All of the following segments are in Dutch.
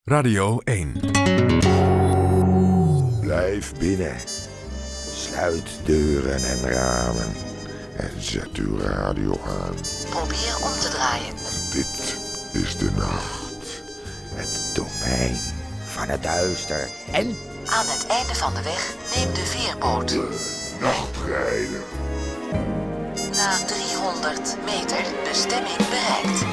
Radio 1. Blijf binnen. Sluit deuren en ramen. En zet uw radio aan. Probeer om te draaien. Dit is de nacht. Het domein van het duister. En aan het einde van de weg neem de veerboot. de nachtrijder. Na 300 meter bestemming bereikt.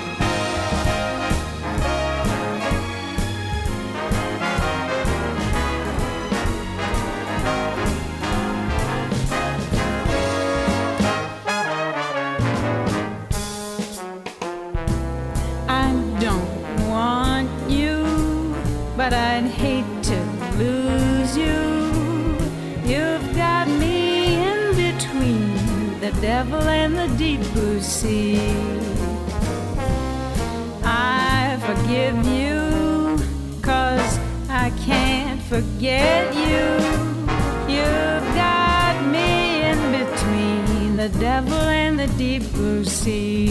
But I'd hate to lose you. You've got me in between the devil and the deep blue sea. I forgive you, 'cause I can't forget you. You've got me in between the devil and the deep blue sea.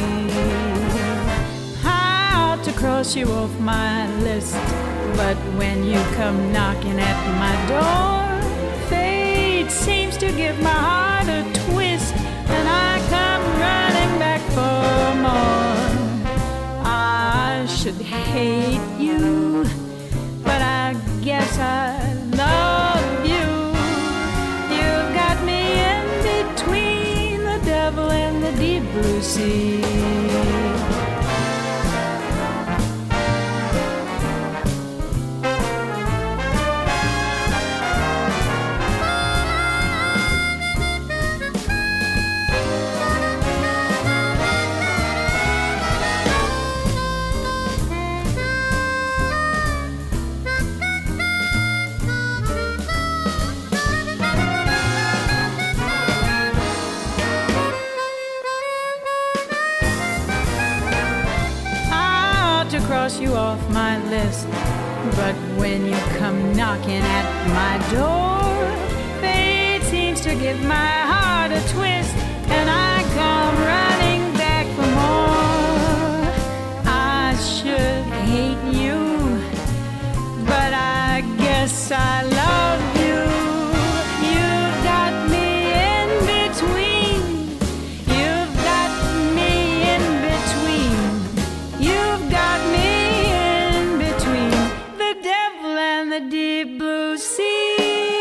I ought to cross you off my list, but when you come knocking at my door, fate seems to give my heart a twist, and I come running back for more. I should hate you, but I guess I love you. You've got me in between the devil and the deep blue sea. Cross you off my list, but when you come knocking at my door, fate seems to give my heart a twist, and I come running back for more. I should hate you, but I guess I love you. You've got me in between. You've got me in between. You've got me in between the devil and the deep blue sea.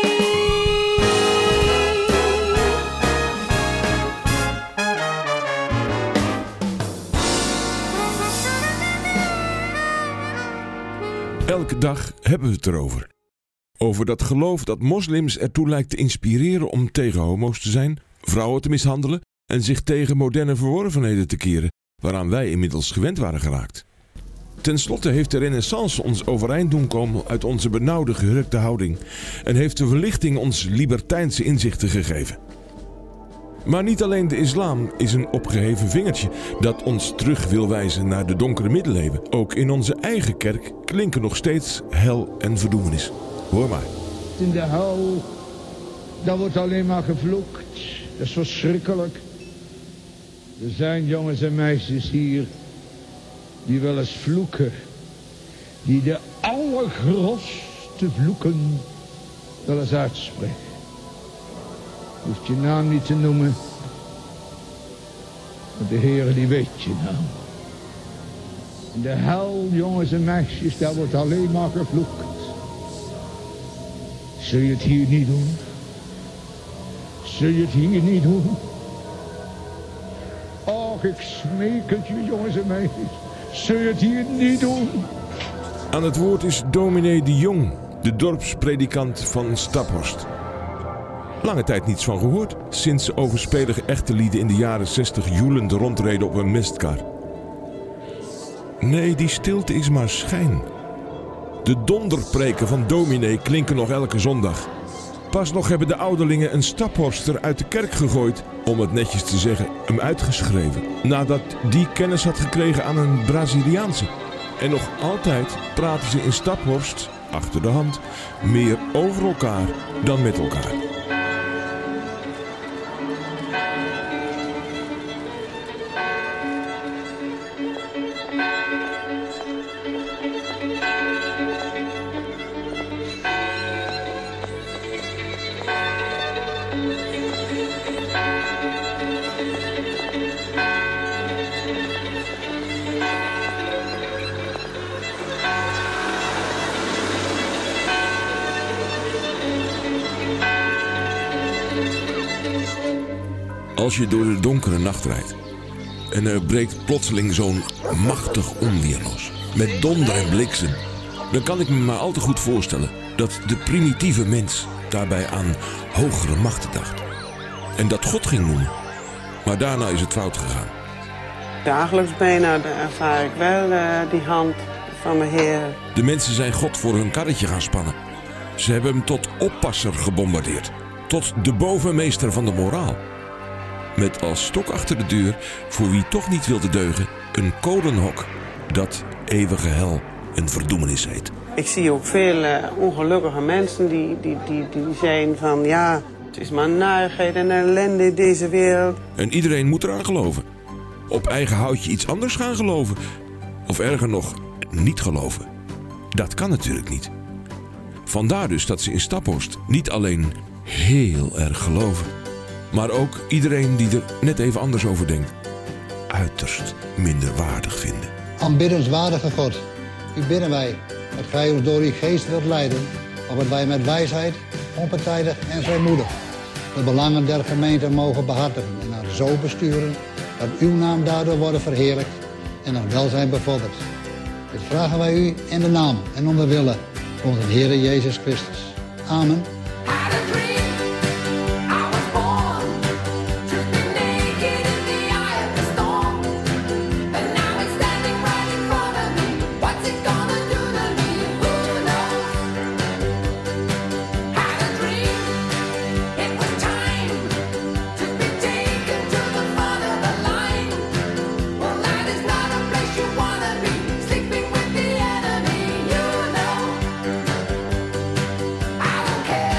Elke dag hebben we het erover. Over dat geloof dat moslims ertoe lijkt te inspireren om tegen homo's te zijn, vrouwen te mishandelen en zich tegen moderne verworvenheden te keren, waaraan wij inmiddels gewend waren geraakt. Ten slotte heeft de renaissance ons overeind doen komen uit onze benauwde gehurkte houding en heeft de verlichting ons libertijnse inzichten gegeven. Maar niet alleen de islam is een opgeheven vingertje dat ons terug wil wijzen naar de donkere middeleeuwen. Ook in onze eigen kerk klinken nog steeds hel en verdoemenis. Hoor maar. In de hel, daar wordt alleen maar gevloekt. Dat is verschrikkelijk. Er zijn jongens en meisjes hier die wel eens vloeken. Die de allergrofste vloeken wel eens uitspreken. Je hoeft je naam niet te noemen. Maar de Heer die weet je naam. In de hel, jongens en meisjes, daar wordt alleen maar gevloekt. Zul je het hier niet doen? Zul je het hier niet doen? Och, ik smeek het je, jongens en meisjes. Zul je het hier niet doen? Aan het woord is dominee de Jong, de dorpspredikant van Staphorst. Lange tijd niets van gehoord, sinds overspelige echtelieden in de jaren 60 joelend rondreden op een mestkar. Nee, die stilte is maar schijn. De donderpreken van dominee klinken nog elke zondag. Pas nog hebben de ouderlingen een Staphorster uit de kerk gegooid, om het netjes te zeggen, hem uitgeschreven. Nadat die kennis had gekregen aan een Braziliaanse. En nog altijd praten ze in Staphorst, achter de hand, meer over elkaar dan met elkaar. Als je door de donkere nacht rijdt en er breekt plotseling zo'n machtig onweer los, met donder en bliksem, dan kan ik me maar al te goed voorstellen dat de primitieve mens daarbij aan hogere machten dacht. En dat God ging noemen. Maar daarna is het fout gegaan. Dagelijks bijna ervaar ik wel die hand van mijn Heer. De mensen zijn God voor hun karretje gaan spannen. Ze hebben hem tot oppasser gebombardeerd. Tot de bovenmeester van de moraal. Met als stok achter de deur, voor wie toch niet wilde deugen, een kolenhok dat eeuwige hel een verdoemenis heet. Ik zie ook veel ongelukkige mensen die zijn van ja, het is maar narigheid en ellende in deze wereld. En iedereen moet eraan geloven. Op eigen houtje iets anders gaan geloven. Of erger nog, niet geloven. Dat kan natuurlijk niet. Vandaar dus dat ze in Staphorst niet alleen heel erg geloven, maar ook iedereen die er net even anders over denkt, uiterst minderwaardig vinden. Aanbiddenswaardige God, u bidden wij dat gij ons door uw geest wilt leiden, opdat wij met wijsheid, onpartijdig en vrijmoedig de belangen der gemeente mogen behartigen en haar zo besturen dat uw naam daardoor wordt verheerlijkt en het welzijn bevorderd. Dit vragen wij u in de naam en om de wille van onze Heer Jezus Christus. Amen. Care.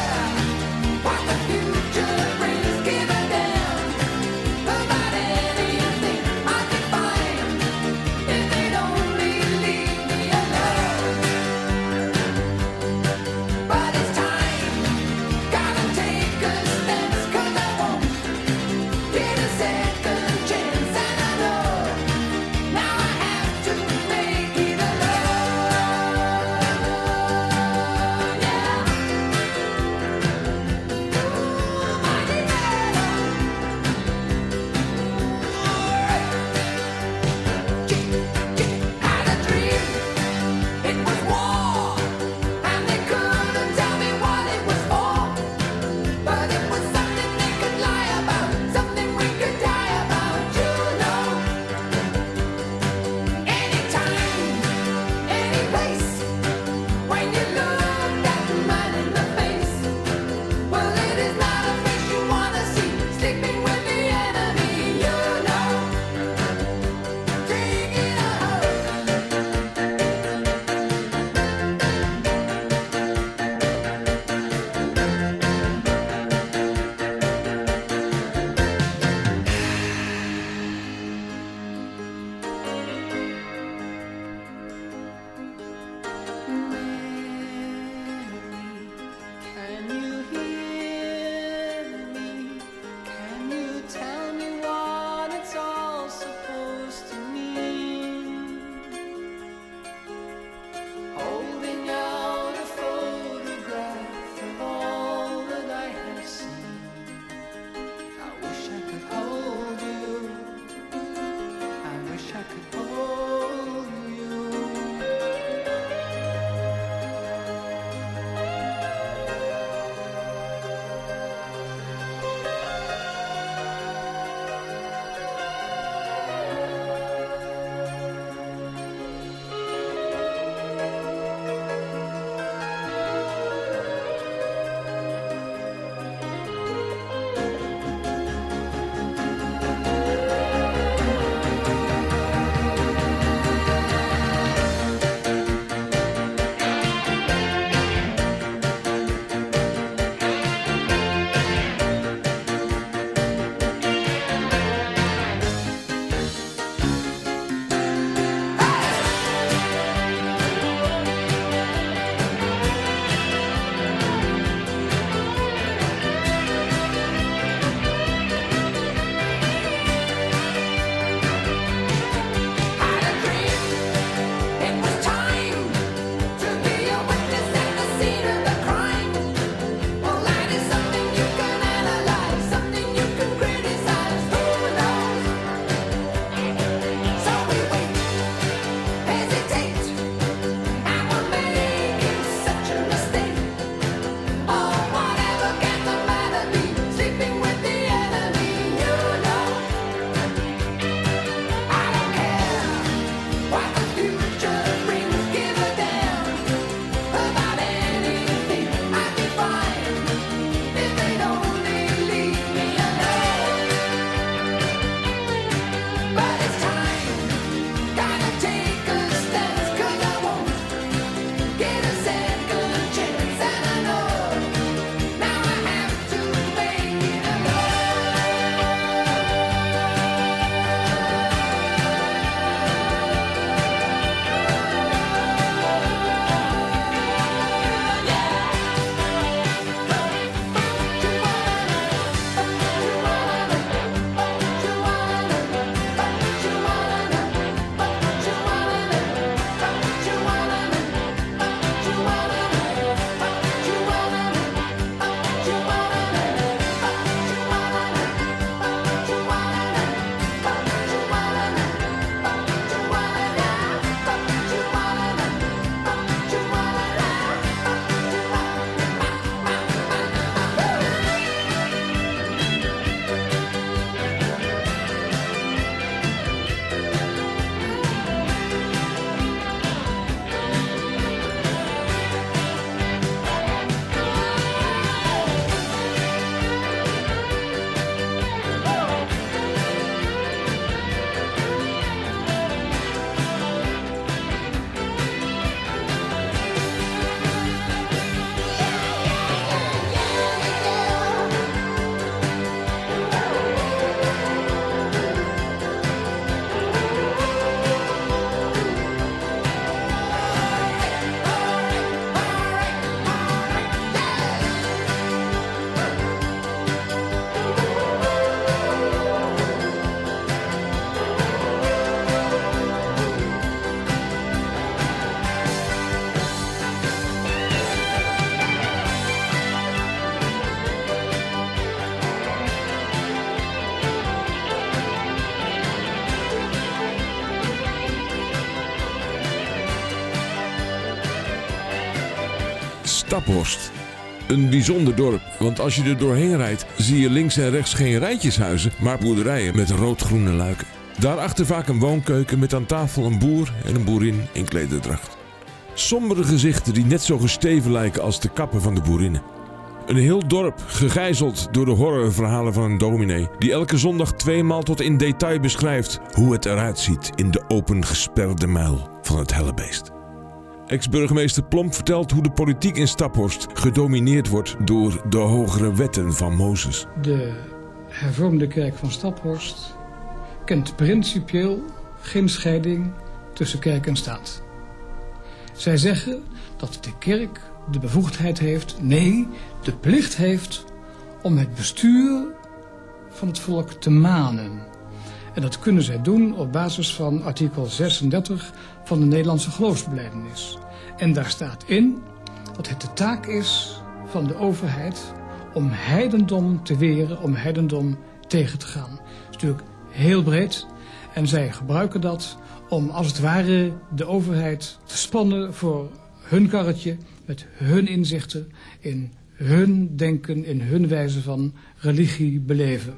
Staphorst. Een bijzonder dorp, want als je er doorheen rijdt zie je links en rechts geen rijtjeshuizen, maar boerderijen met rood-groene luiken. Daarachter vaak een woonkeuken met aan tafel een boer en een boerin in klederdracht. Sombere gezichten die net zo gesteven lijken als de kappen van de boerinnen. Een heel dorp gegijzeld door de horrorverhalen van een dominee die elke zondag 2 maal tot in detail beschrijft hoe het eruit ziet in de opengesperde muil van het hellebeest. Ex-burgemeester Plomp vertelt hoe de politiek in Staphorst gedomineerd wordt door de hogere wetten van Mozes. De hervormde kerk van Staphorst kent principieel geen scheiding tussen kerk en staat. Zij zeggen dat de kerk de bevoegdheid heeft, nee, de plicht heeft om het bestuur van het volk te manen. En dat kunnen zij doen op basis van artikel 36 van de Nederlandse geloofsbelijdenis. En daar staat in dat het de taak is van de overheid om heidendom te weren, om heidendom tegen te gaan. Dat is natuurlijk heel breed en zij gebruiken dat om als het ware de overheid te spannen voor hun karretje met hun inzichten in hun denken, in hun wijze van religie beleven.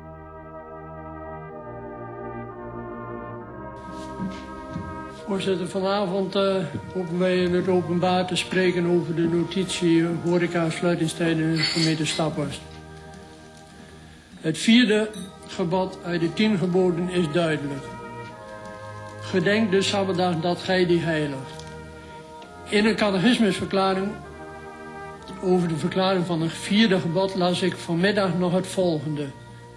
Voorzitter, vanavond hopen wij in het openbaar te spreken over de notitie horeca-sluitingstijden in de gemeente Staphorst. Het 4e gebod uit de 10 geboden is duidelijk. Gedenk de Sabbatdag dat gij die heiligt. In een catechismusverklaring over de verklaring van het 4e gebod las ik vanmiddag nog het volgende.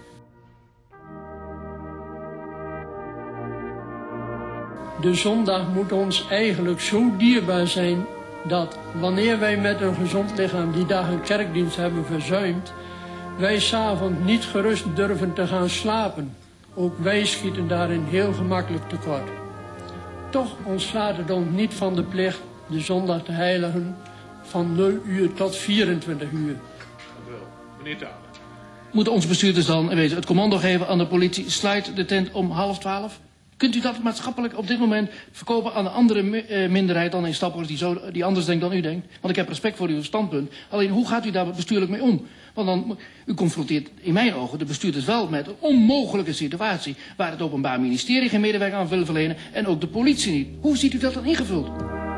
De zondag moet ons eigenlijk zo dierbaar zijn dat wanneer wij met een gezond lichaam die dag een kerkdienst hebben verzuimd, wij 's avonds niet gerust durven te gaan slapen. Ook wij schieten daarin heel gemakkelijk tekort. Toch ontslaat het ons niet van de plicht de zondag te heiligen van 0 uur tot 24 uur. Meneer Talen. Moeten onze bestuurders dan het commando geven aan de politie, sluit de tent om 11:30? Kunt u dat maatschappelijk op dit moment verkopen aan een andere minderheid dan in Staphorst die anders denkt dan u denkt? Want ik heb respect voor uw standpunt. Alleen hoe gaat u daar bestuurlijk mee om? Want dan, u confronteert in mijn ogen de bestuurders wel met een onmogelijke situatie waar het Openbaar Ministerie geen medewerking aan wil verlenen en ook de politie niet. Hoe ziet u dat dan ingevuld?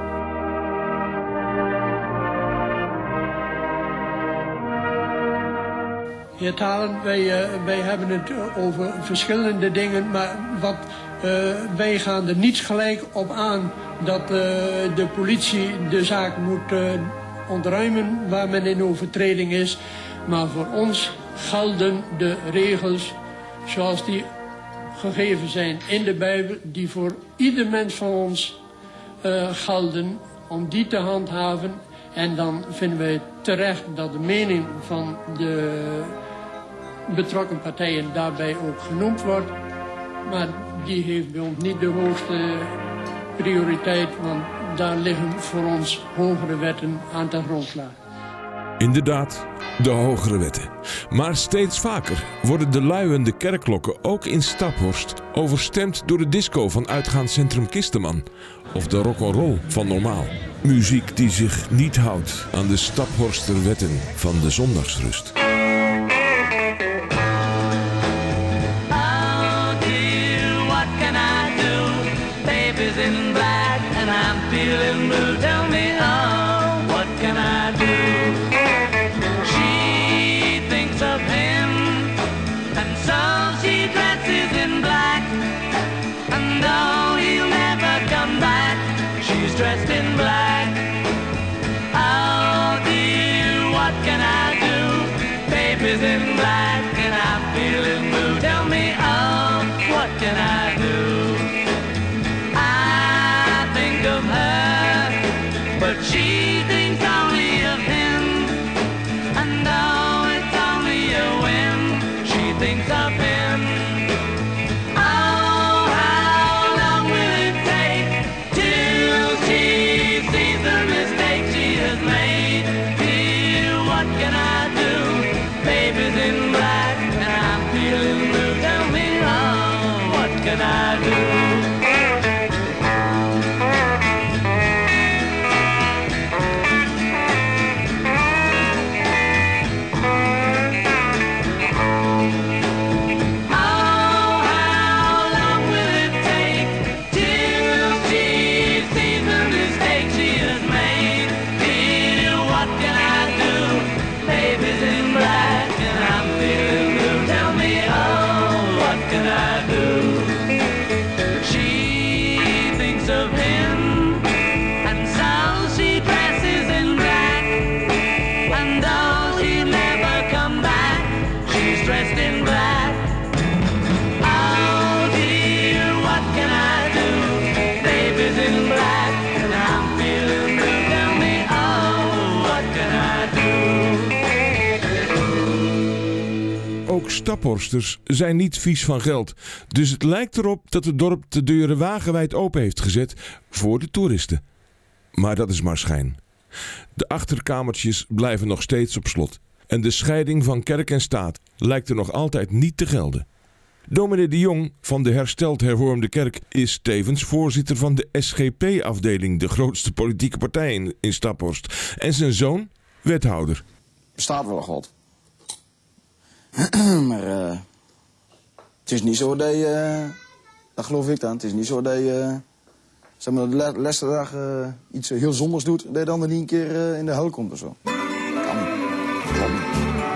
Heer Talen, wij hebben het over verschillende dingen, maar wij gaan er niet gelijk op aan dat de politie de zaak moet ontruimen waar men in overtreding is. Maar voor ons gelden de regels zoals die gegeven zijn in de Bijbel, die voor ieder mens van ons gelden, om die te handhaven. En dan vinden wij terecht dat de mening van de betrokken partijen daarbij ook genoemd wordt. Maar die heeft bij ons niet de hoogste prioriteit, want daar liggen voor ons hogere wetten aan ten grondslag. Inderdaad, de hogere wetten. Maar steeds vaker worden de luiende kerkklokken ook in Staphorst overstemd door de disco van uitgaanscentrum Kisteman of de rock'n'roll van Normaal. Muziek die zich niet houdt aan de Staphorster wetten van de zondagsrust. In black and I'm feeling blue. Tell me, oh, what can I do? She thinks of him, and so she dresses in black. And though he'll never come back, she's dressed in black. Oh dear, what can I do? Baby's in black and I'm feeling blue. Tell me, oh, what can I do? Of her, but she thinks only of him, and though it's only a whim, she thinks of him. Oh, how long will it take till she sees the mistake she has made? Dear, what can I do? Baby's in black and I'm feeling blue. Tell me, oh, what can I do? ook Staphorsters zijn niet vies van geld. Dus het lijkt erop dat het dorp de deuren wagenwijd open heeft gezet voor de toeristen. Maar dat is maar schijn. De achterkamertjes blijven nog steeds op slot. En de scheiding van kerk en staat lijkt er nog altijd niet te gelden. Dominee de Jong van de Hersteld Hervormde Kerk is tevens voorzitter van de SGP-afdeling, de grootste politieke partij in Staphorst. En zijn zoon wethouder. Bestaat wel een God. Maar het is niet zo dat je, dat geloof ik dan, het is niet zo dat je, zeg maar, de laatste dag iets heel zondigs doet, dat je dan er niet een keer in de hel komt of zo. Kan niet. Klopt niet.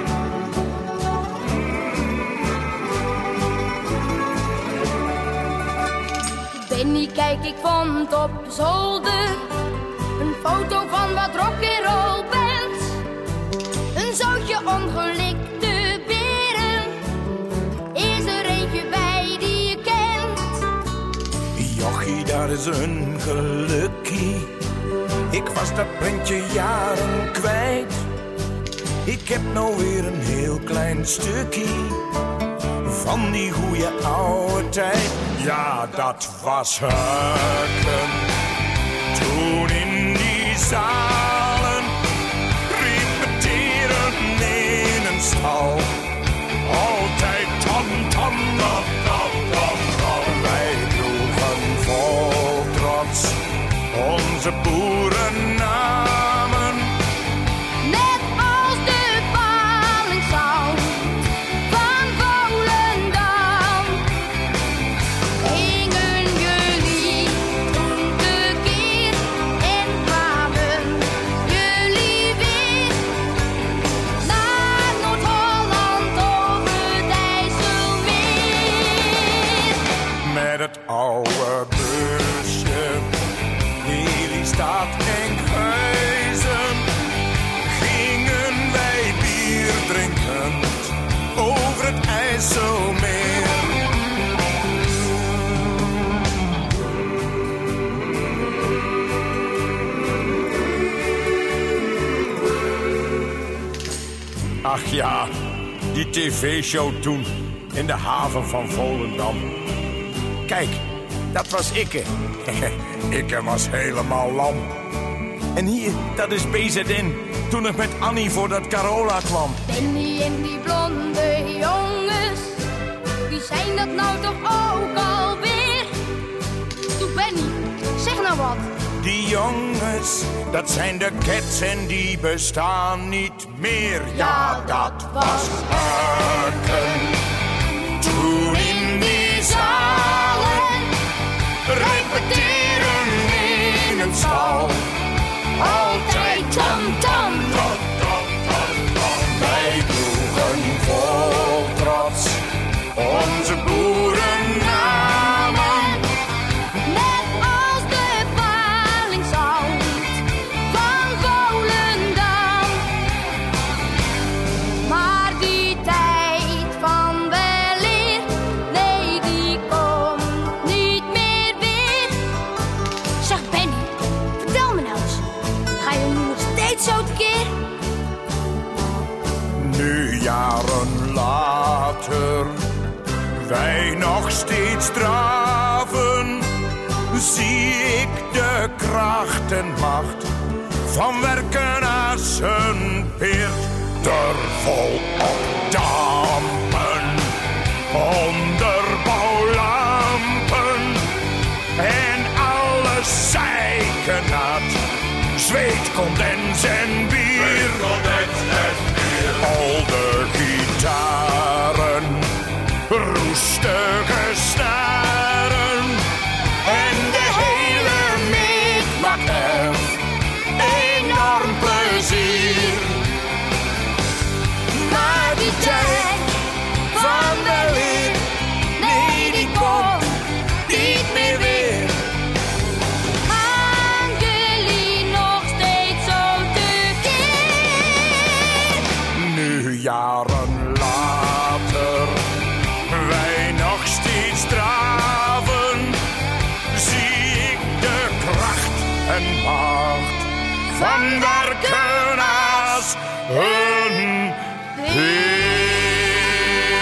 Benny, kijk, ik vond op zolder een foto van wat rock'n'roll band. Een zootje ongelikte beren, is er eentje bij die je kent? Jochie, dat is een gelukkie. Ik was dat prentje jaren kwijt. Ik heb nou weer een heel klein stukje van die goeie oude tijd. Ja, dat was hukken toen in die zalen, repeteren in een stal. Altijd tam, tam, tam, tam, tam, tam. Wij droegen vol trots onze boerennamen. Net als de Palingsound van Volendam. Gingen jullie toen tekeer en kwamen jullie weer naar Noord-Holland over het IJsselmeer. Met het oude busje, Lelystad Enkhuizen, gingen wij bier drinkend over het IJsselmeer. Ach ja, die tv-show toen in de haven van Volendam. Kijk, dat was Ikke. Ikke was helemaal lam. En hier, dat is BZN, toen ik met Annie voor dat Carola kwam. Benny en die blonde jongens, wie zijn dat nou toch ook alweer? Doe Benny, zeg nou wat. Die jongens, dat zijn de Cats en die bestaan niet meer. Ja, dat was Harken. Toen in die zalen, repeteren in een stal. Altijd tam, tam, tam, tam, tam, tam. Wij droegen vol trots onze boerennamen. Net als de Palingsound van Volendam. Maar die tijd van weleer, nee, die komt niet meer weer. Zeg Benny, vertel me nou eens, ga je nu nog steeds zo tekeer? Nu jaren later, wij nog steeds draven, zie ik de kracht en macht van werken als een peert. Er vol op dampen, onderbouwlampen en alles zeikennat. Zweet, condens en bier. Al de gitaren, roestige snaren en de hele mikmak heeft enorm plezier. Maar die tijd van weleer, nee, die komt niet meer weer. Gaan jullie nog steeds zo tekeer? Nu jaren later, wij nog steeds draven, zie ik de kracht en macht van werken als een peer.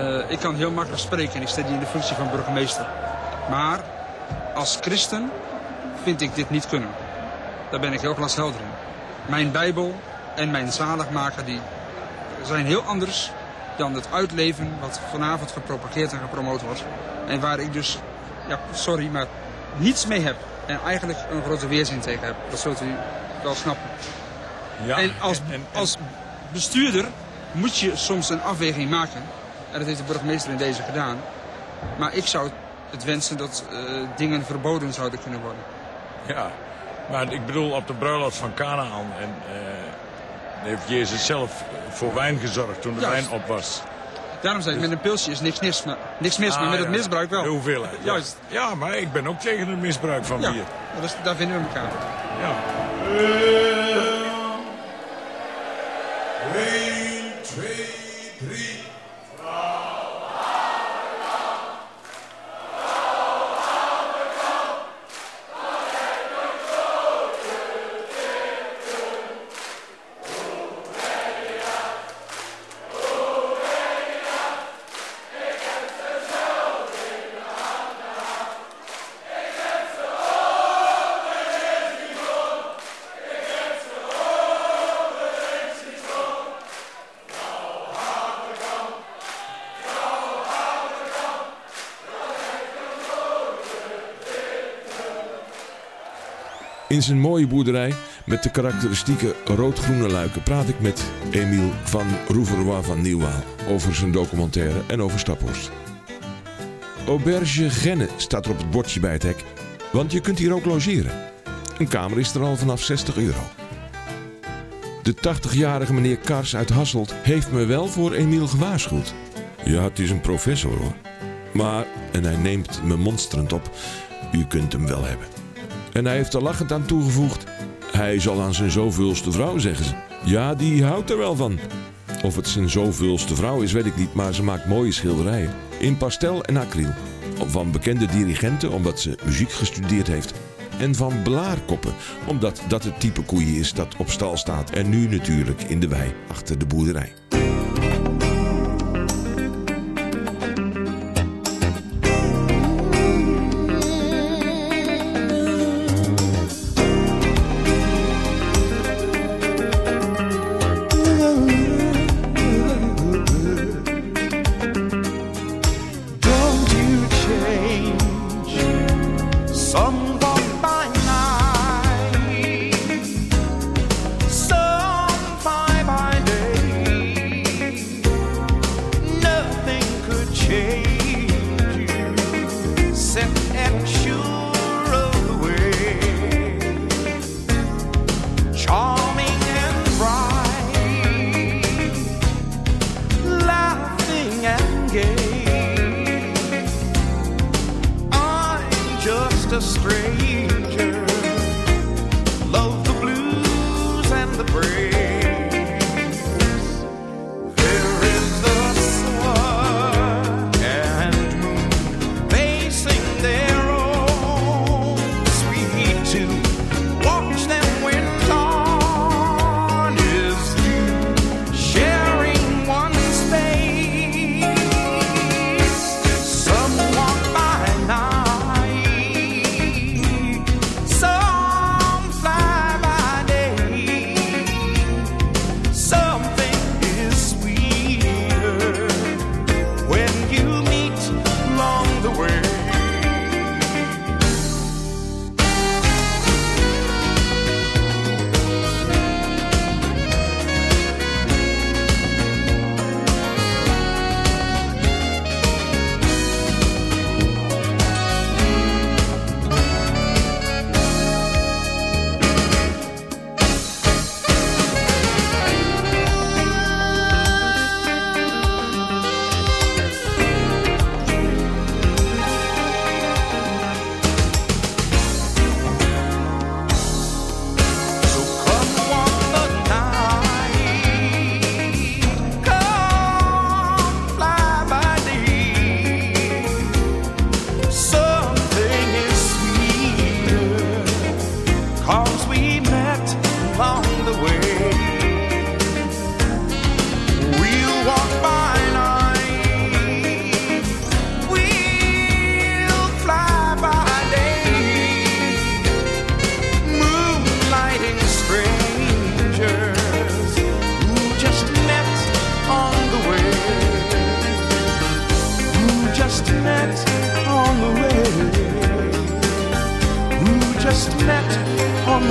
Ik kan heel makkelijk spreken en ik sta in de functie van burgemeester. Maar als christen vind ik dit niet kunnen. Daar ben ik heel glashelder in. Mijn Bijbel en mijn zaligmaker die zijn heel anders dan het uitleven wat vanavond gepropageerd en gepromoot wordt. En waar ik dus, ja, sorry, maar niets mee heb. En eigenlijk een grote weerzin tegen heb. Dat zult u wel snappen. Ja, en als bestuurder moet je soms een afweging maken. En dat heeft de burgemeester in deze gedaan. Maar ik zou het wensen dat dingen verboden zouden kunnen worden. Ja, maar ik bedoel op de bruiloft van Canaan en heeft Jezus zelf voor wijn gezorgd toen de wijn op was. Daarom zei ik, met een pilsje is niks mis, maar met het misbruik wel. De hoeveelheid. Juist. Ja, maar ik ben ook tegen het misbruik van bier. Daar vinden we elkaar. Ja. 1, 2, 3. In zijn mooie boerderij met de karakteristieke rood-groene luiken praat ik met Emiel van Rouveroy van Nieuwwaal over zijn documentaire en over Staphorst. Auberge Genne staat er op het bordje bij het hek, want je kunt hier ook logeren. Een kamer is er al vanaf €60. De 80-jarige meneer Kars uit Hasselt heeft me wel voor Emiel gewaarschuwd. Ja, het is een professor hoor. Maar, en hij neemt me monsterend op, u kunt hem wel hebben. En hij heeft er lachend aan toegevoegd, hij zal aan zijn zoveelste vrouw, zeggen ze. Ja, die houdt er wel van. Of het zijn zoveelste vrouw is, weet ik niet, maar ze maakt mooie schilderijen. In pastel en acryl. Van bekende dirigenten, omdat ze muziek gestudeerd heeft. En van blaarkoppen, omdat dat het type koeien is dat op stal staat. En nu natuurlijk in de wei achter de boerderij.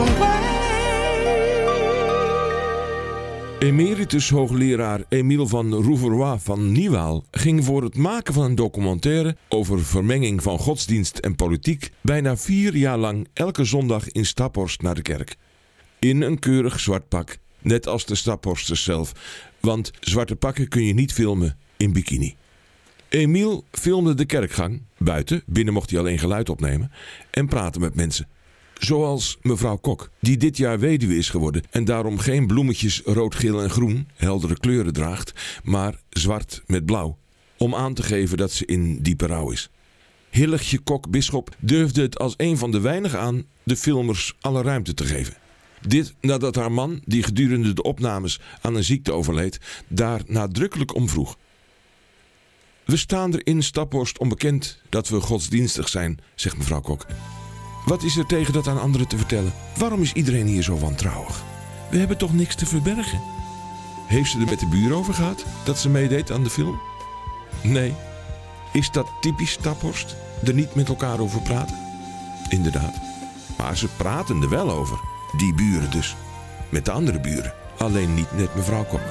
Emeritus hoogleraar Emiel van Rouveroy van Nieuwaal ging voor het maken van een documentaire over vermenging van godsdienst en politiek bijna 4 jaar lang elke zondag in Staphorst naar de kerk. In een keurig zwart pak, net als de Staphorsters zelf, want zwarte pakken kun je niet filmen in bikini. Emiel filmde de kerkgang, buiten, binnen mocht hij alleen geluid opnemen, en praatte met mensen. Zoals mevrouw Kok, die dit jaar weduwe is geworden en daarom geen bloemetjes rood, geel en groen, heldere kleuren draagt, maar zwart met blauw, om aan te geven dat ze in diepe rouw is. Hilligje Kok-bisschop durfde het als een van de weinigen aan de filmers alle ruimte te geven. Dit nadat haar man, die gedurende de opnames aan een ziekte overleed, daar nadrukkelijk om vroeg. We staan er in Staphorst onbekend dat we godsdienstig zijn, zegt mevrouw Kok. Wat is er tegen dat aan anderen te vertellen? Waarom is iedereen hier zo wantrouwig? We hebben toch niks te verbergen? Heeft ze er met de buren over gehad dat ze meedeed aan de film? Nee. Is dat typisch Staphorst? Er niet met elkaar over praten? Inderdaad. Maar ze praten er wel over. Die buren dus. Met de andere buren. Alleen niet met mevrouw Kok.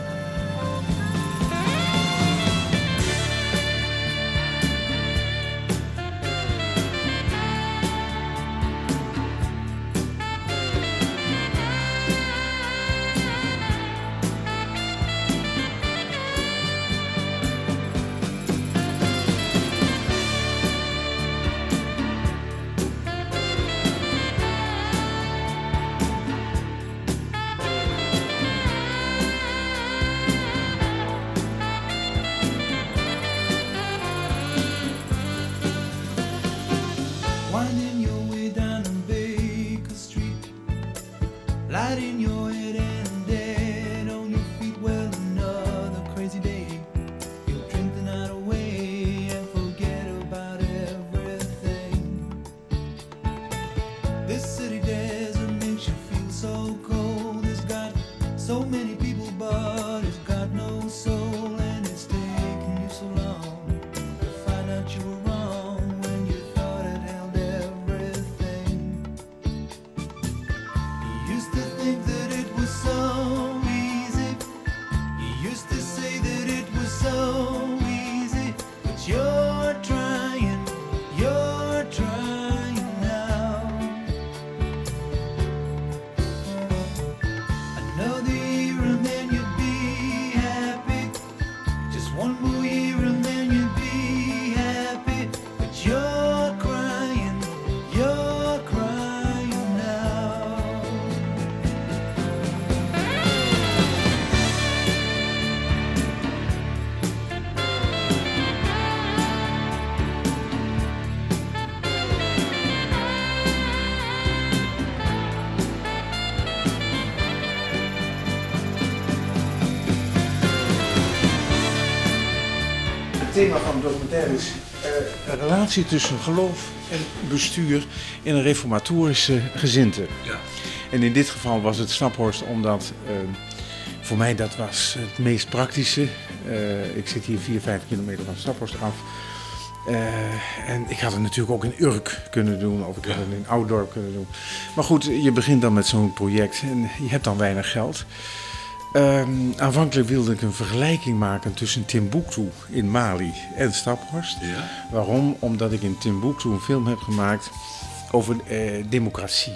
Light in your head and dead on your feet. Well, another crazy day. You'll drink the night away and forget about everything. This city desert makes you feel so cold. It's got so many people, but it's got no soul. And it's taken you so long to find out you were wrong when you thought it held everything. You used to think that it was so easy. You used to say that it was so easy. But you're trying now. Another year and then you'd be happy. Just one more year and then you'd be happy. But you're crying now. Het thema van de documentaire is een relatie tussen geloof en bestuur in een reformatorische gezindte. Ja. En in dit geval was het Staphorst omdat voor mij dat was het meest praktische. Ik zit hier 4-5 kilometer van Staphorst af. En ik had het natuurlijk ook in Urk kunnen doen of ik had het in Ouddorp kunnen doen. Maar goed, je begint dan met zo'n project en je hebt dan weinig geld. Aanvankelijk wilde ik een vergelijking maken tussen Timbuktu in Mali en Staphorst. Ja. Waarom? Omdat ik in Timbuktu een film heb gemaakt over democratie.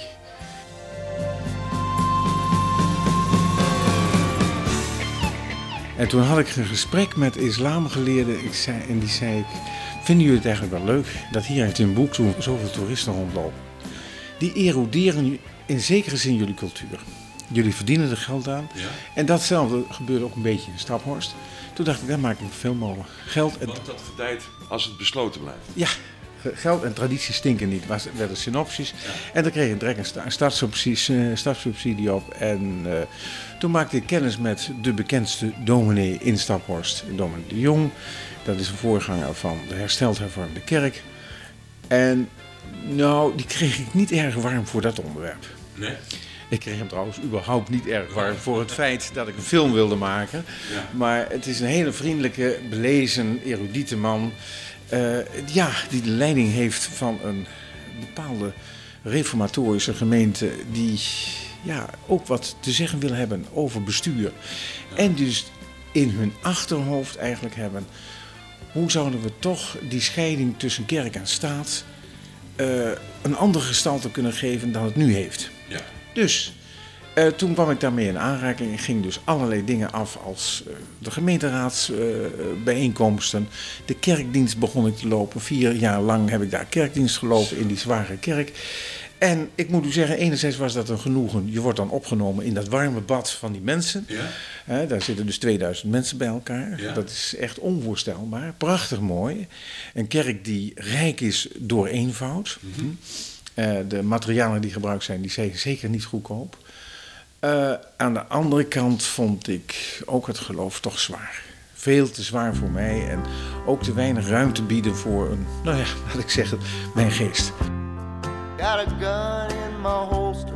En toen had ik een gesprek met islamgeleerden en die zei ik, vinden jullie het eigenlijk wel leuk dat hier in Timbuktu zoveel toeristen rondlopen? Die eroderen in zekere zin jullie cultuur. Jullie verdienen er geld aan. Ja. En datzelfde gebeurde ook een beetje in Staphorst. Toen dacht ik, daar maak ik een film over. Geld en... Want dat gedijt als het besloten blijft. Ja, geld en traditie stinken niet. Er werden synopsis. Ja. En dan kreeg ik direct een startsubsidie op. En toen maakte ik kennis met de bekendste dominee in Staphorst. Dominee de Jong. Dat is een voorganger van de hersteld hervormde kerk. En nou, die kreeg ik niet erg warm voor dat onderwerp. Nee? Ik kreeg hem trouwens überhaupt niet erg warm voor het feit dat ik een film wilde maken. Ja. Maar het is een hele vriendelijke, belezen, erudiete man. Die de leiding heeft van een bepaalde reformatorische gemeente die ook wat te zeggen wil hebben over bestuur. En dus in hun achterhoofd eigenlijk hebben, hoe zouden we toch die scheiding tussen kerk en staat een andere gestalte kunnen geven dan het nu heeft. Ja. Dus toen kwam ik daarmee in aanraking en ging dus allerlei dingen af als de gemeenteraadsbijeenkomsten. De kerkdienst begon ik te lopen. 4 jaar lang heb ik daar kerkdienst gelopen in die zware kerk. En ik moet u zeggen, enerzijds was dat een genoegen. Je wordt dan opgenomen in dat warme bad van die mensen. Ja. Daar zitten dus 2000 mensen bij elkaar. Ja. Dat is echt onvoorstelbaar. Prachtig mooi. Een kerk die rijk is door eenvoud. Mm-hmm. De materialen die gebruikt zijn, die zijn zeker niet goedkoop. Aan de andere kant vond ik ook het geloof toch zwaar. Veel te zwaar voor mij en ook te weinig ruimte bieden voor een, laat ik zeggen, mijn geest. Got a gun in my holster.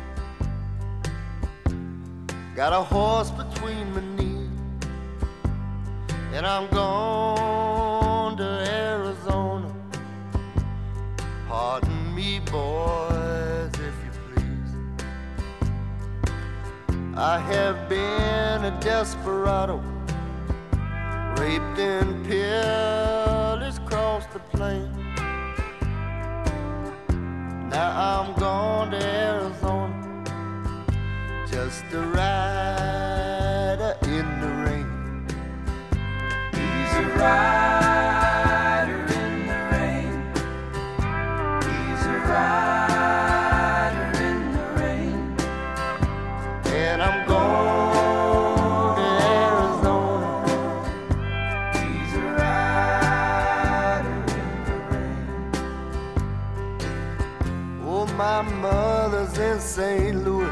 Got a horse between my knees. And I'm gone to Arizona. Pardon me, boys, if you please. I have been a desperado. Raped and pillaged across the plain. Now I'm gone to Arizona, just a rider in the rain. He's a rider in the rain. He's a rider in the rain. And I'm gone to Arizona. He's a rider in the rain. Oh, my mother's in St. Louis,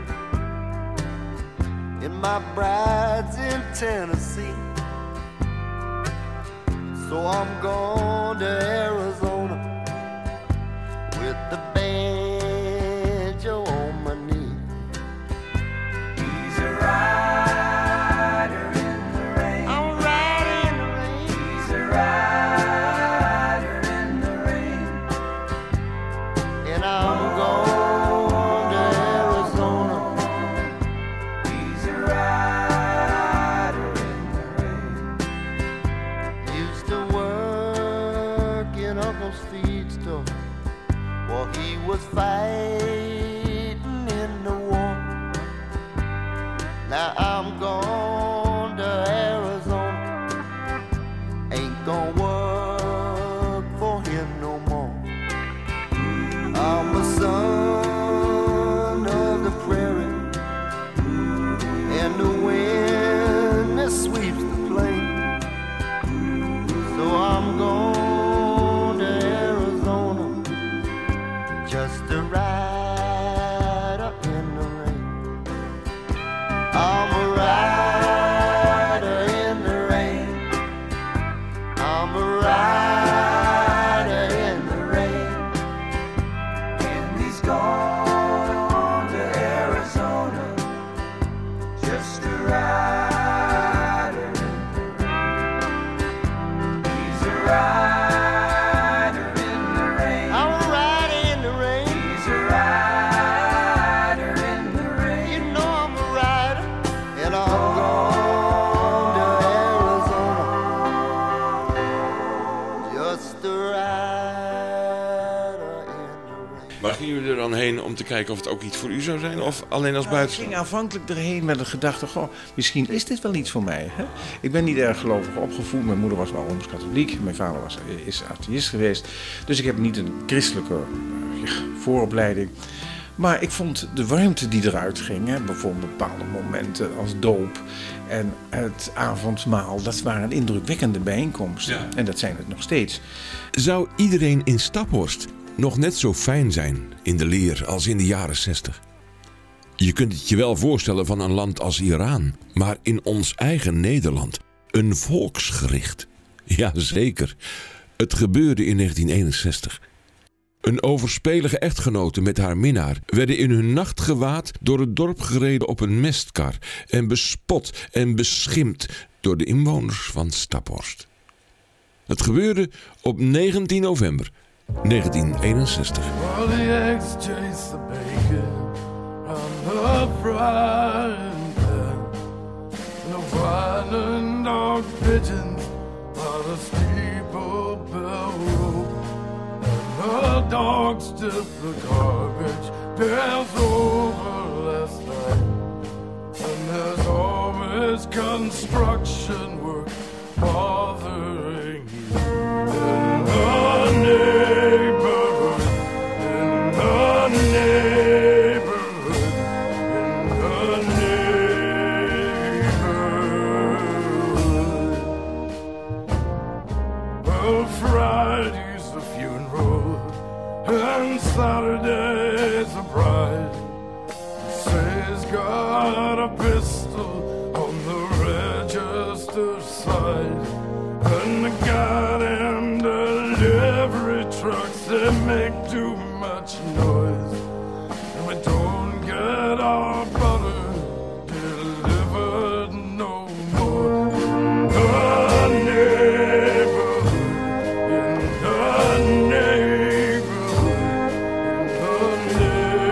and my bride's in Tennessee. So I'm going to Arizona with the banjo on my knee. He's a rider in the rain. I'm riding in the rain. He's a rider in the rain. And I'm going to Arizona. He's a rider in the rain. Used to work in Uncle's feed store while he was fighting in the war. Now I'm gone to Arizona. Ain't gonna work for him no more. I'm a son of the prairie, and the wind that sweeps the plain. So I'm going to Arizona, just a rider in the rain. I'm a rider in the rain. I'm a rider in the rain. And he's gone to Arizona, just a rider in the rain. He's a rider in the rain. I'm a rider in the rain. He's a rider in the rain. You know I'm a rider, and I'm going to Arizona, just a rider in the rain. Maar gingen jullie er dan heen om te kijken of het ook iets voor u zou zijn? Of alleen als Ik buitenstaander? ging aanvankelijk erheen met de gedachte, misschien is dit wel iets voor mij. Hè? Ik ben niet erg gelovig opgevoed. Mijn moeder was wel rooms-katholiek. Mijn vader is atheïst geweest. Dus ik heb niet een christelijke vooropleiding. Maar ik vond de warmte die eruit ging, hè, bijvoorbeeld bepaalde momenten als doop en het avondmaal, dat waren indrukwekkende bijeenkomsten. Ja. En dat zijn het nog steeds. Zou iedereen in Staphorst nog net zo fijn zijn in de leer als in de jaren 60? Je kunt het je wel voorstellen van een land als Iran, maar in ons eigen Nederland een volksgericht. Jazeker, het gebeurde in 1961. Een overspelige echtgenote met haar minnaar werden in hun nachtgewaad door het dorp gereden op een mestkar en bespot en beschimpt door de inwoners van Staphorst. Het gebeurde op 19 november 1961. While the eggs chase the bacon on the frying pan, and the whining dog pigeons by the steeple bell rope, and the dogs dip the garbage pails over last night, and there's always construction work bothering you in the neighborhood, in the neighborhood, in the neighborhood. Well, Friday's the funeral and Saturday's a bride. Say's got a pistol on the register side, and the goddamn delivery trucks, they make too much noise, and we don't get our butter delivered no more. In the neighborhood, in the neighborhood, in the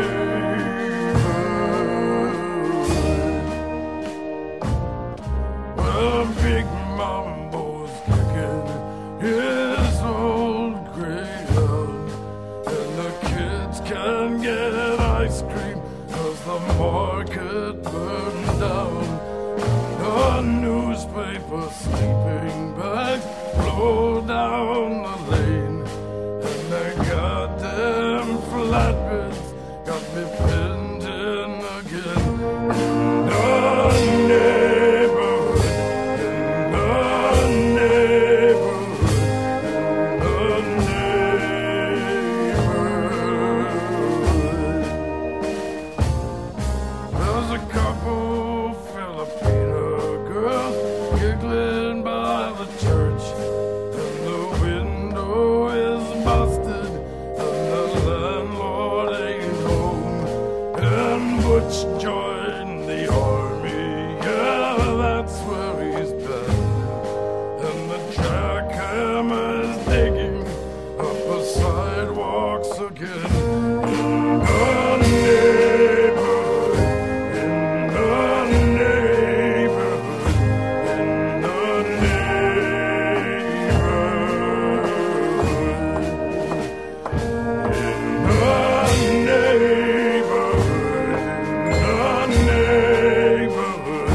neighborhood. Well, Big Mambo's kicking his old greyhound, and the kids can get ice cream 'cause the market burned down. The newspaper sleeping bags blow down the lane, and the goddamn flatbeds got me pinned in again. In the neighborhood, in the neighborhood, in the neighborhood. There's a couple Filipino girls giggling by the church, and the window is busted, and the landlord ain't home. And Butch joined the army, yeah, that's where he's been. And the jackhammer's digging up the sidewalks again. In the neighborhood, in the neighborhood, in the neighborhood, in the neighborhood, in the neighborhood,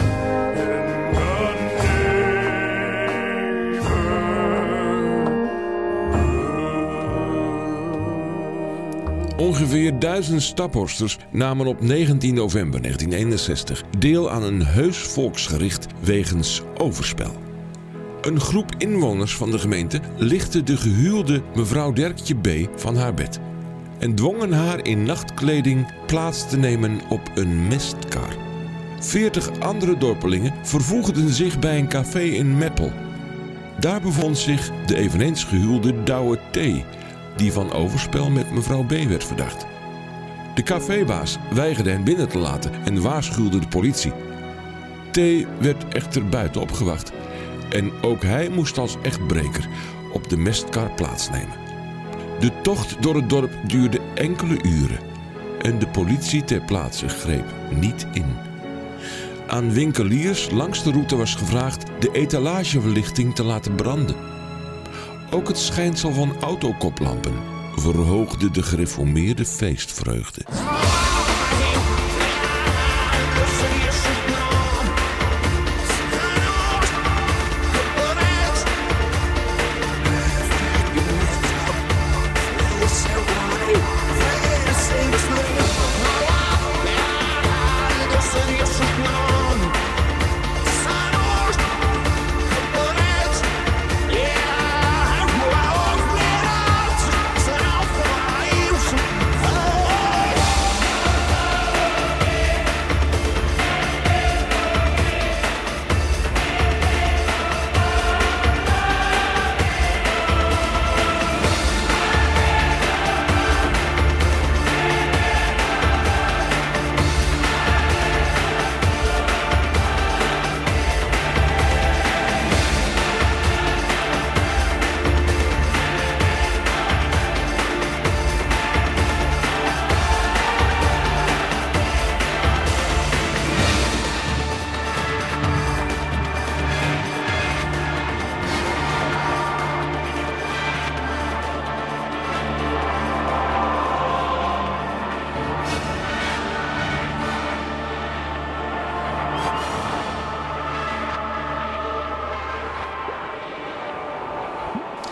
Ongeveer 1000 staphorsters namen op 19 november 1961 deel aan een heus volksgericht wegens overspel. Een groep inwoners van de gemeente lichtte de gehuwde mevrouw Derkje B. van haar bed en dwongen haar in nachtkleding plaats te nemen op een mestkar. 40 andere dorpelingen vervoegden zich bij een café in Meppel. Daar bevond zich de eveneens gehuwde Douwe T., die van overspel met mevrouw B. werd verdacht. De cafébaas weigerde hen binnen te laten en waarschuwde de politie. T. werd echter buiten opgewacht en ook hij moest als echtbreker op de mestkar plaatsnemen. De tocht door het dorp duurde enkele uren en de politie ter plaatse greep niet in. Aan winkeliers langs de route was gevraagd de etalageverlichting te laten branden. Ook het schijnsel van autokoplampen verhoogde de gereformeerde feestvreugde.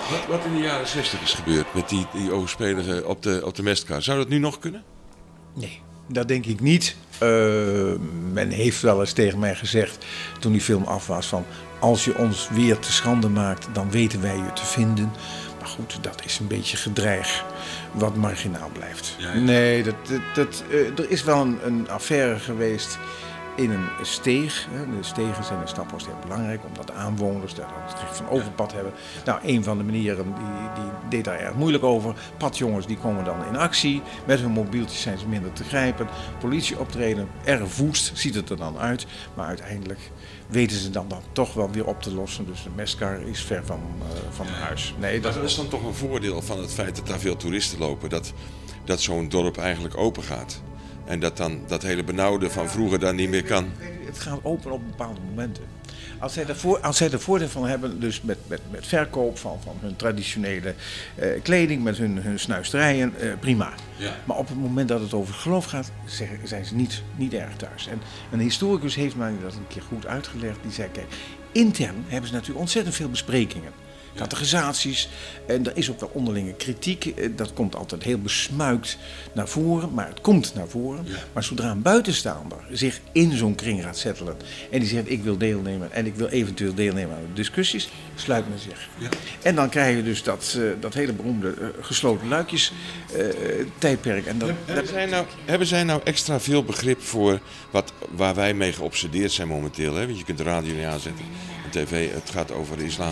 Wat in de jaren 60 is gebeurd met die overspelige op de Mestkar, zou dat nu nog kunnen? Nee, dat denk ik niet. Men heeft wel eens tegen mij gezegd, toen die film af was, van als je ons weer te schande maakt, dan weten wij je te vinden. Maar goed, dat is een beetje gedreig wat marginaal blijft. Ja. Nee, er is wel een affaire geweest in een steeg. De stegen zijn in Staphorst heel belangrijk, omdat aanwoners daar het recht van overpad hebben. Nou, een van de manieren die deed daar erg moeilijk over. Padjongens die komen dan in actie. Met hun mobieltjes zijn ze minder te grijpen. Politie optreden, erg woest ziet het er dan uit. Maar uiteindelijk weten ze dan toch wel weer op te lossen. Dus de Mestkar is ver van huis. Nee, dat is dan toch een voordeel van het feit dat daar veel toeristen lopen. Dat zo'n dorp eigenlijk open gaat. En dat dan dat hele benauwde van vroeger dan niet meer kan. Het gaat open op bepaalde momenten. Als zij er voordeel van hebben, dus met verkoop van hun traditionele kleding, met hun snuisterijen, prima. Ja. Maar op het moment dat het over geloof gaat, zijn ze niet erg thuis. En een historicus heeft mij dat een keer goed uitgelegd. Die zei, kijk, intern hebben ze natuurlijk ontzettend veel besprekingen. Categorisaties. En er is ook wel onderlinge kritiek. Dat komt altijd heel besmuikt naar voren. Maar het komt naar voren. Ja. Maar zodra een buitenstaander zich in zo'n kring gaat settelen. En die zegt ik wil deelnemen. En ik wil eventueel deelnemen aan de discussies. Sluit men zich. Ja. En dan krijg je dus dat hele beroemde gesloten luikjes tijdperk. En hebben zij nou extra veel begrip voor waar wij mee geobsedeerd zijn momenteel? Hè? Want je kunt de radio niet aanzetten. De tv, het gaat over de islam.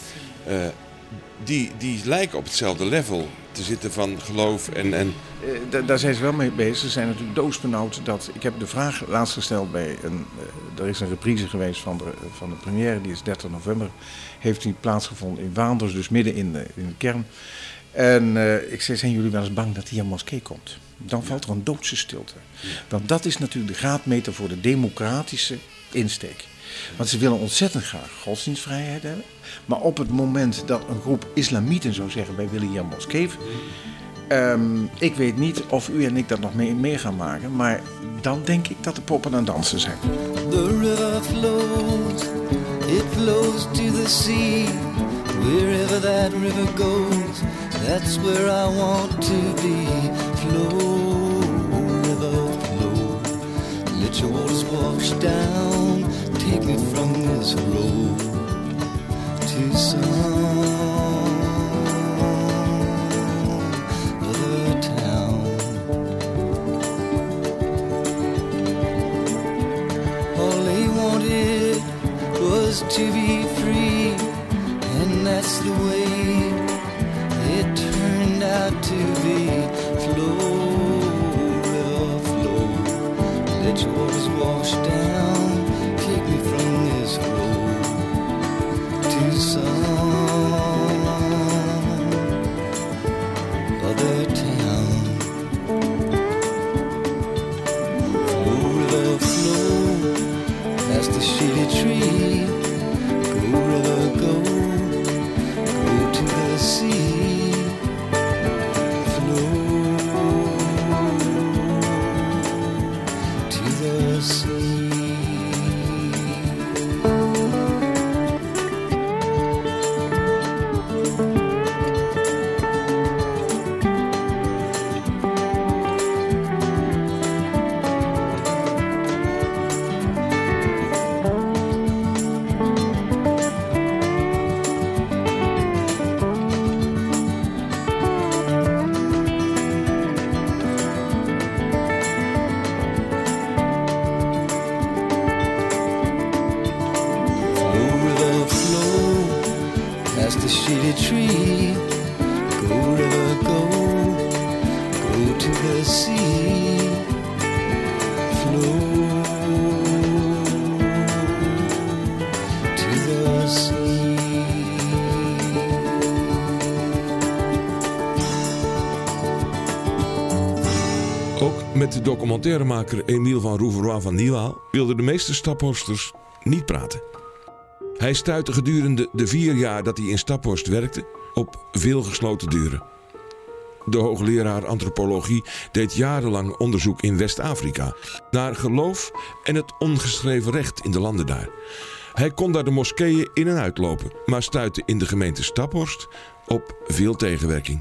Die lijken op hetzelfde level te zitten van geloof en... Daar zijn ze wel mee bezig. Ze zijn natuurlijk doodsbenauwd dat... Ik heb de vraag laatst gesteld bij er is een reprise geweest van de première. Die is 30 november. Heeft die plaatsgevonden in Waanders, dus midden in de kern. En ik zei, zijn jullie wel eens bang dat hier een moskee komt? Dan valt er een doodse stilte. Want dat is natuurlijk de graadmeter voor de democratische insteek. Want ze willen ontzettend graag godsdienstvrijheid hebben. Maar op het moment dat een groep islamieten zou zeggen, wij willen hier een moskee. Ik weet niet of u en ik dat nog mee gaan maken. Maar dan denk ik dat de poppen aan het dansen zijn. The river flows, it flows to the sea. Wherever that river goes, that's where I want to be. Flow, river, flow. Let your waters wash down. Take me from this road to some other town. All they wanted was to be free, and that's the way it turned out to be. Flow, river, flow. Let your waters wash down. Take me from this road to some other town. Flow, river, flow, past the shady tree. Go, river, go to the sea. Flow to the sea. Past the shady tree, go river, go to the sea, flow to the sea. Ook met de documentairemaker Emiel van Rouveroy van Nieuwaal wilden de meeste Staphorsters niet praten. Hij stuitte gedurende de 4 jaar dat hij in Staphorst werkte op veel gesloten deuren. De hoogleraar antropologie deed jarenlang onderzoek in West-Afrika naar geloof en het ongeschreven recht in de landen daar. Hij kon daar de moskeeën in en uitlopen, maar stuitte in de gemeente Staphorst op veel tegenwerking.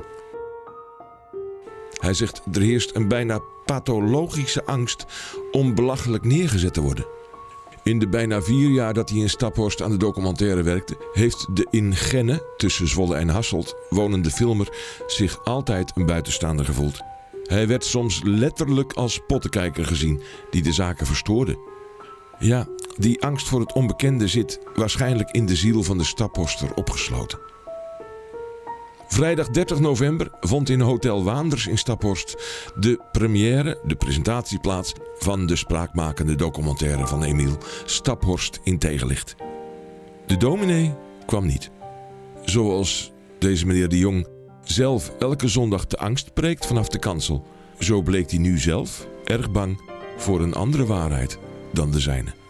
Hij zegt, er heerst een bijna pathologische angst om belachelijk neergezet te worden. In de bijna 4 jaar dat hij in Staphorst aan de documentaire werkte, heeft de in Genne, tussen Zwolle en Hasselt, wonende filmer zich altijd een buitenstaander gevoeld. Hij werd soms letterlijk als pottenkijker gezien, die de zaken verstoorde. Ja, die angst voor het onbekende zit waarschijnlijk in de ziel van de Staphorster opgesloten. Vrijdag 30 november vond in Hotel Waanders in Staphorst de première, de presentatieplaats van de spraakmakende documentaire van Emiel, Staphorst in tegenlicht. De dominee kwam niet. Zoals deze meneer de Jong zelf elke zondag de angst preekt vanaf de kansel, zo bleek hij nu zelf erg bang voor een andere waarheid dan de zijne.